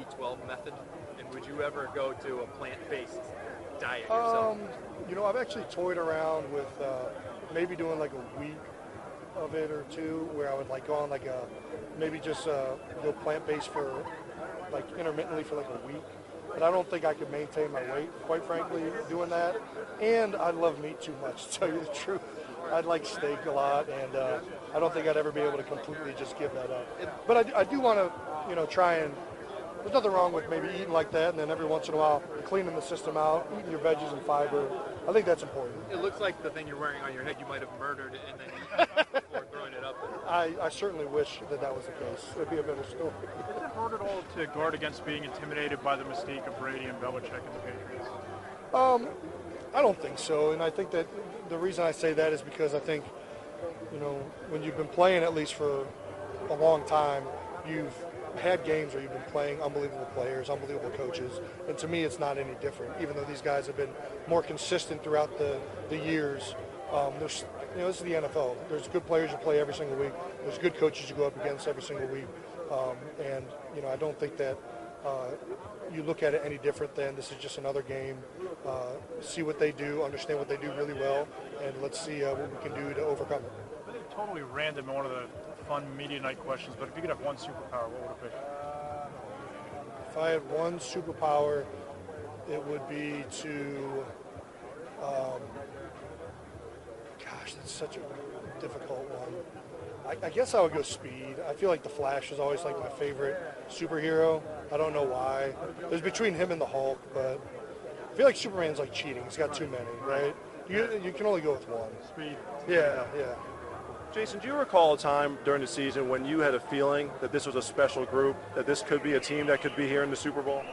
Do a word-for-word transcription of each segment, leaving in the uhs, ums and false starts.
eighty twelve method? And would you ever go to a plant-based diet yourself? Um, you know, I've actually toyed around with uh, maybe doing like a week of it or two, where I would like go on like a maybe just uh, go plant-based for like intermittently for like a week. But I don't think I could maintain my weight, quite frankly, doing that. And I love meat too much, to tell you the truth. I like steak a lot, and uh, I don't think I'd ever be able to completely just give that up. But I, I do want to, you know, try and. There's nothing wrong with maybe eating like that, and then every once in a while cleaning the system out, eating your veggies and fiber. I think that's important. It looks like the thing you're wearing on your head you might have murdered it and then eaten before throwing it up. I, I certainly wish that that was the case. It would be a better story. Does it hurt at all to guard against being intimidated by the mystique of Brady and Belichick and the Patriots? Um, I don't think so, and I think that the reason I say that is because I think, you know, when you've been playing at least for a long time, you've had games where you've been playing unbelievable players, unbelievable coaches, and to me it's not any different. Even though these guys have been more consistent throughout the, the years, um, there's, you know, this is the N F L. There's good players you play every single week. There's good coaches you go up against every single week, um, and you know I don't think that uh, you look at it any different than this is just another game. Uh, see what they do, understand what they do really well, and let's see uh, what we can do to overcome it. I think totally random, one of the fun media night questions, but if you could have one superpower, what would it be? If I had one superpower, it would be to, um, gosh, that's such a difficult one. I, I guess I would go speed. I feel like the Flash is always like my favorite superhero. I don't know why. It was between him and the Hulk, but I feel like Superman's like cheating. He's got too many, right? You, you can only go with one. Speed. Yeah, yeah. Jason, do you recall a time during the season when you had a feeling that this was a special group, that this could be a team that could be here in the Super Bowl?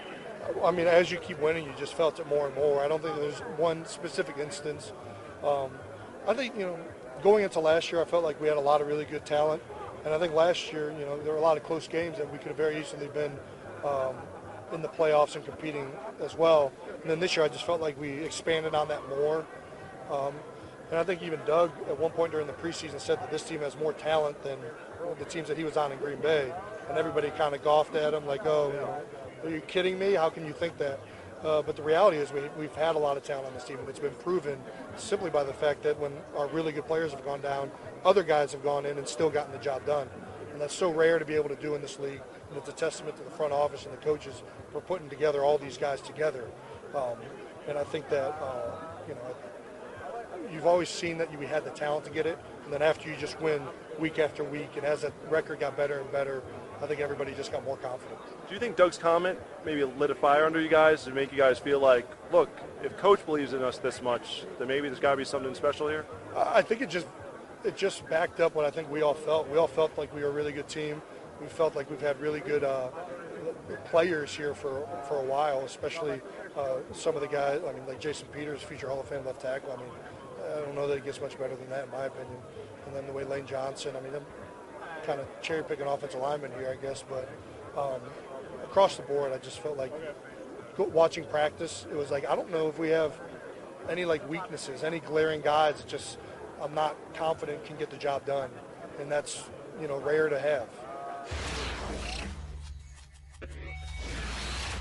I mean, as you keep winning, you just felt it more and more. I don't think there's one specific instance. Um, I think, you know, going into last year, I felt like we had a lot of really good talent. And I think last year, you know, there were a lot of close games that we could have very easily been um, in the playoffs and competing as well. And then this year, I just felt like we expanded on that more. Um, And I think even Doug, at one point during the preseason, said that this team has more talent than the teams that he was on in Green Bay. And everybody kind of scoffed at him like, oh, you know, are you kidding me? How can you think that? Uh, but the reality is we, we've had a lot of talent on this team, and it's been proven simply by the fact that when our really good players have gone down, other guys have gone in and still gotten the job done. And that's so rare to be able to do in this league, and it's a testament to the front office and the coaches for putting together all these guys together. Um, and I think that, uh, you know, you've always seen that you had the talent to get it, and then after you just win week after week, and as that record got better and better, I think everybody just got more confident. Do you think Doug's comment maybe lit a fire under you guys to make you guys feel like, look, if Coach believes in us this much, then maybe there's got to be something special here? I think it just it just backed up what I think we all felt. We all felt like we were a really good team. We felt like we've had really good uh, players here for for a while, especially uh, some of the guys. I mean, like Jason Peters, future Hall of Fame left tackle. I mean, I don't know that it gets much better than that, in my opinion. And then the way Lane Johnson, I mean, I'm kind of cherry-picking offensive linemen here, I guess. But um, across the board, I just felt like watching practice, it was like, I don't know if we have any, like, weaknesses, any glaring guys that just I'm not confident can get the job done. And that's, you know, rare to have.